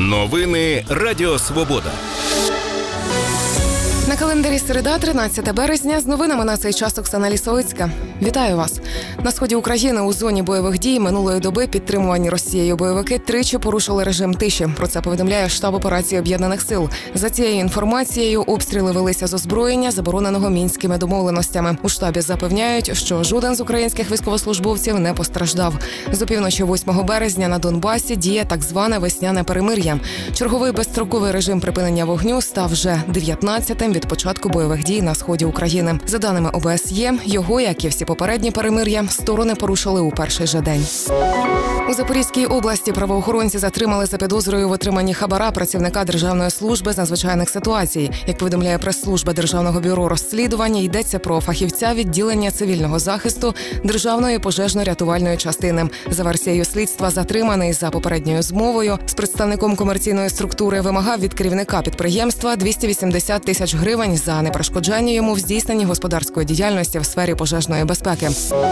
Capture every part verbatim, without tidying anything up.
Новини Радіо Свобода. На календарі середа, тринадцяте березня, з новинами на цей час Оксана Лісовицька. Вітаю вас. На сході України у зоні бойових дій минулої доби підтримувані Росією бойовики тричі порушили режим тиші. Про це повідомляє штаб операції Об'єднаних сил. За цією інформацією, обстріли велися з озброєння, забороненого мінськими домовленостями. У штабі запевняють, що жоден з українських військовослужбовців не постраждав. З опівночі восьмого березня на Донбасі діє так зване весняне перемир'я. Черговий безстроковий режим припинення вогню став вже дев'ятнадцятим від початку бойових дій на сході України. За даними О Б С Є, його, як і всі попередні перемир'я, сторони порушили у перший же день. У Запорізькій області правоохоронці затримали за підозрою в отриманні хабара працівника Державної служби з надзвичайних ситуацій. Як повідомляє прес-служба Державного бюро розслідування, йдеться про фахівця відділення цивільного захисту Державної пожежно-рятувальної частини. За версією слідства, затриманий за попередньою змовою з представником комерційної структури вимагав від керівника підприємства двісті вісімдесят тисяч гривень за неперешкоджання йому в здійсненні господарської діяльності в сфері пожежної безпеки.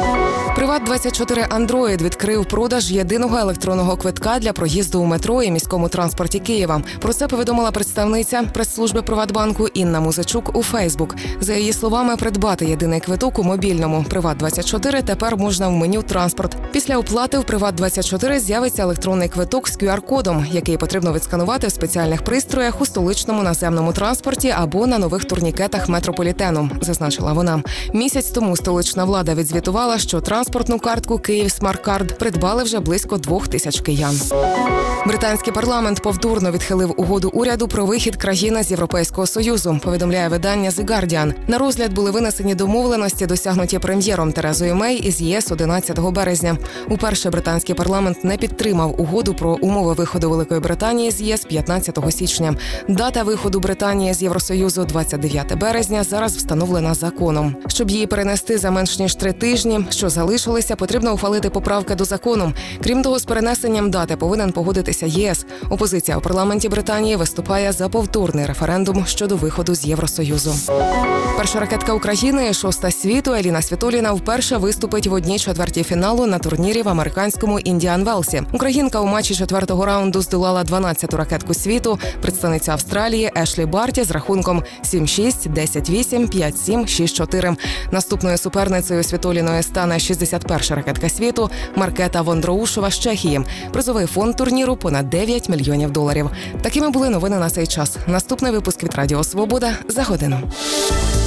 Приват двадцять чотири Андроїд відкрив продаж єдиного електронного квитка для проїзду у метро і міському транспорті Києва. Про це повідомила представниця прес-служби Приватбанку Інна Музичук у Фейсбук. За її словами, придбати єдиний квиток у мобільному Приват двадцять чотири тепер можна в меню «Транспорт». Після оплати в Приват двадцять чотири з'явиться електронний квиток з Q R кодом, який потрібно відсканувати в спеціальних пристроях у столичному наземному транспорті або на нових турнікетах метрополітену, зазначила вона. Місяць тому столична влада відзвітувала, що транспортну картку «Київ Смарт-Кард» придбали вже близько двох тисяч киян. Британський парламент повторно відхилив угоду уряду про вихід країни з Європейського Союзу, повідомляє видання The Guardian. На розгляд були винесені домовленості, досягнуті прем'єром Терезою Мей із Є С одинадцятого березня. Уперше британський парламент не підтримав угоду про умови виходу Великої Британії з Є С п'ятнадцятого січня. Дата виходу Британії з Євросоюзу двадцять дев'яте березня зараз встановлена законом. Щоб її перенести за менш ніж три тижні, що залишилися, потрібно ухвалити поправки до закону. Крім того, з перенесенням дати повинен погодитися Є С. Опозиція у парламенті Британії виступає за повторний референдум щодо виходу з Євросоюзу. Перша ракетка України, шоста світу, Еліна Світоліна вперше виступить в одній четвертій фіналу на турнірі в американському Індіан Велсі. Українка у матчі четвертого раунду здолала дванадцяту ракетку світу, представниця Австралії Ешлі Барті з рахунком сім шість, десять вісім, п'ять сім, шість чотири. Наступною суперницею Світоліної стане шістдесят перша ракетка світу Маркета Вондроушова з Чехії. Призовий фонд турніру – понад дев'ять мільйонів доларів. Такими були новини на цей час. Наступний випуск від Радіо Свобода за годину.